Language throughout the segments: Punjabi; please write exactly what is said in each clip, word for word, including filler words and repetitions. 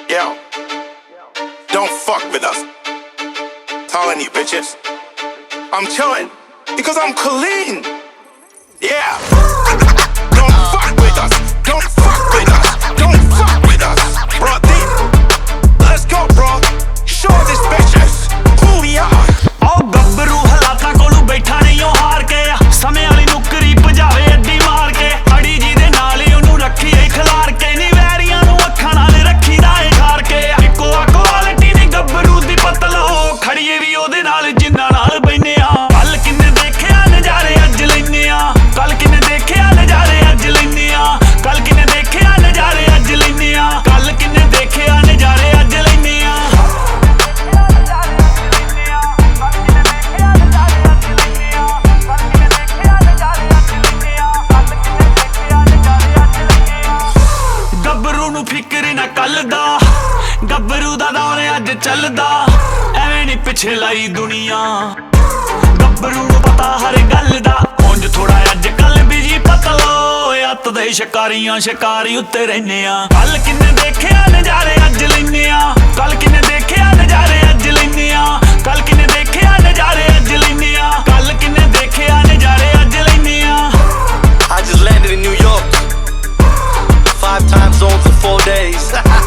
Yo, don't fuck with us. Telling you bitches, I'm chillin' because I'm clean. Yeah. Don't fuck with us. Don't fuck with us. Don't fuck with us. Bro, deep. Let's go, bro. Show these bitches who we are. Oh, ਗੱਭਰੂ ਹਾਲਾਤਾਂ ਕੋਲੋਂ ਬੈਠਾ ਨਹੀਂ ਉਹ ਹਾਰ ਕੇ ਸਮੇਂ ਵਾਲੀ ਨੁਕਰੀ ਭਜਾਵੇ ਅੱਡੀ ਮਾਰ ਕੇ ਅੜੀ ਜੀ ਦੇ ਨਾਲ ਹੀ ਉਹਨੂੰ ਰੱਖੀ ਏ ਖਿਲਾਰ ਕੇ ਨੀ ਵੈਰੀਆਂ ਨੂੰ ਅੱਖਾਂ ਨਾਲ ਰੱਖੀਦਾ ਏ ਖਾਰ ਕੇ ਇੱਕੋ ਆ ਕੁਆਲਿਟੀ ਨੀ ਗੱਭਰੂ ਦੀ ਪਤਲੋ ਖੜੀਏ ਵੀ ਉਹਦੇ ਨਾਲ ਜਿੰਨਾਂ ਨਾਲ ਬੈਨੇ ਆ ਕੱਲ ਕਿੰਨੇ ਦੇਖਿਆ ਨਜ਼ਾਰੇ ਅੱਜ ਲੈਨੇ ਆ ਕੱਲ ਕਿੰਨੇ ਦੇਖਿਆ ਨਜ਼ਾਰੇ ਅੱਜ ਲੈਨੇ ਆ ਕੱਲ ਕਿੰਨੇ ਦੇਖਿਆ ਨਜ਼ਾਰੇ ਅੱਜ ਲੈਨੇ ਆ ਕੱਲ ਕਿੰਨੇ ਦੇਖਿਆ ਨਜ਼ਾਰੇ ਅੱਜ ਲੈਨੇ ਆ ਗੱਭਰੂ ਨੂੰ ਫਿਕਰ ਨਾ ਕੱਲ ਦਾ ਗੱਭਰੂ ਦਾ ਦੌਰ ਅੱਜ ਚੱਲਦਾ ਐਵੇਂ ਨੀ ਪਿੱਛੇ ਲਾਈ ਦੁਨੀਆ ਗੱਭਰੂ ਨੂੰ ਪਤਾ ਹਰ ਗੱਲ ਦਾ ਉਂਝ ਥੋੜਾ ਅੱਜ ਕੱਲ ਬਿਜੀ ਪਤਲੋ ਅੱਤ ਦੇ ਸ਼ਿਕਾਰੀਆਂ ਸ਼ਿਕਾਰੀ ਉੱਤੇ ਰਹਿੰਦੇ ਆ ਕੱਲ ਕਿੰਨੇ ਦੇਖਿਆ ਨਜ਼ਾਰੇ ਅੱਜ ਲੈਨੇ ਆ ਕੱਲ ਕਿੰਨੇ ਦੇਖਿਆ ਨਜ਼ਾਰੇ ਅੱਜ ਲੈਨੇ ਆ ਕੱਲ ਕਿੰਨੇ ਦੇਖਿਆ ਨਜ਼ਾਰੇ ਅੱਜ ਲੈਨੇ ਆ ਕੱਲ ਕਿੰਨੇ ਦੇਖਿਆ ਨਜ਼ਾਰੇ ਅੱਜ ਲੈਨੇ ਆ I just landed in New York. Five time zones in four days.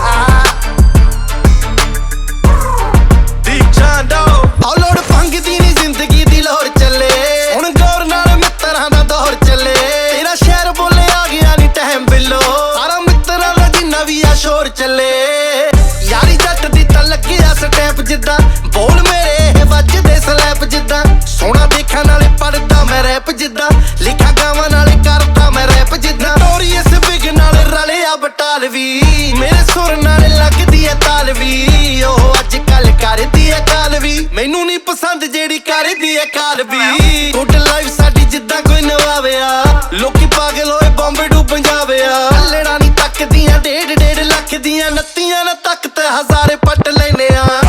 Deep John Doe. ਆਹ ਲੋੜ ਭੰਗ ਦੀ ਨੀ ਜ਼ਿੰਦਗੀ ਦੀ ਲੋੜ ਚੱਲੇ ਹੁਣ ਗੌਰ ਨਾਲ ਮਿੱਤਰਾਂ ਦਾ ਦੌਰ ਚੱਲੇ ਤੇਰਾ ਸ਼ਹਿਰ ਬੋਲੇ ਆ ਗਿਆ ਨੀ ਟਾਈਮ ਬਿੱਲੋ ਸਾਰਾ ਮਿੱਤਰਾਂ ਦਾ ਜਿੰਨਾ ਵੀ ਆ ਸ਼ੋਰ ਚੱਲੇ ਯਾਰੀ ਜੱਟ ਦੀ ਤਾਂ ਲੱਗਿਆ ਸਟੈਪ ਜਿੱਦਾਂ ਬੋਲ ਮੇਰੇ ਇਹ ਵੱਜਦੇ ਸਲੈਪ ਜਿੱਦਾਂ ਸੋਹਣਾ ਦੇਖਣ ਨਾਲੇ ਪੜਦਾ ਮੈਂ ਰੈਪ ਜਿੱਦਾਂ ਲਿਖਾ ਗਾਵਾਂ ਨਾਲੇ ਕਰਦਾ ਮੈਂ ਰੈਪ ਜਿੱਦਾਂ ਨੋਰੀਅਸ ਬਿਗ ਨਾਲ ਰਲਿਆ ਬਟਾਲ ਵੀ ਮੇਰੇ ਸੁਰ ਨਾਲ ਲੱਗਦੀ ਐ ਤਾਲ ਵੀ ਉਹ ਅੱਜ ਕੱਲ ਕਰਦੀ ਐ ਕਾਲ ਵੀ ਮੈਨੂੰ ਨਹੀਂ ਪਸੰਦ ਜਿਹੜੀ ਕਰਦੀ ਐ ਕਾਲ ਵੀ ਗੁੱਡ ਲਾਈਫ ਸਾਡੀ ਜਿੱਦਾਂ ਕੋਈ ਨਵਾਵਿਆ ਲੋਕੀ ਪਾਗਲ ਹੋਏ ਬੰਬੇ ਡੂ ਪੰਜਾਬਿਆ ਲੜਾ ਨਹੀਂ ਤੱਕਦੀਆਂ ਡੇਢ ਡੇਢ ਲੱਖ ਦੀਆਂ ਨੱਤੀਆਂ ਨਾ ਤੱਕ ਤੇ ਹਜ਼ਾਰੇ ਪੱਟ ਲੈਨੇ ਆ